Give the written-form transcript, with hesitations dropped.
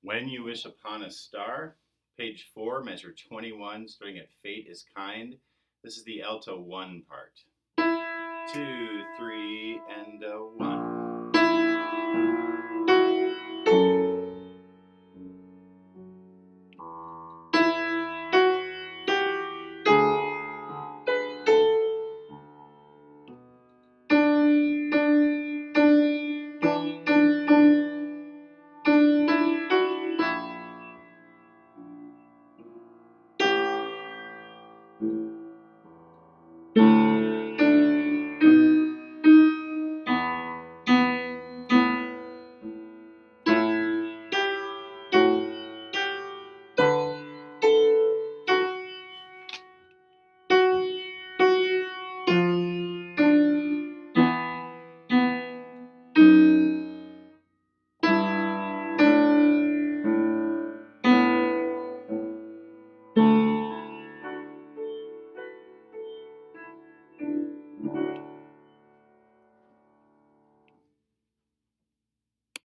When You Wish Upon a Star, page 4, measure 21, starting at Fate is Kind. This is the alto 1 part. 2, 3, and a 1.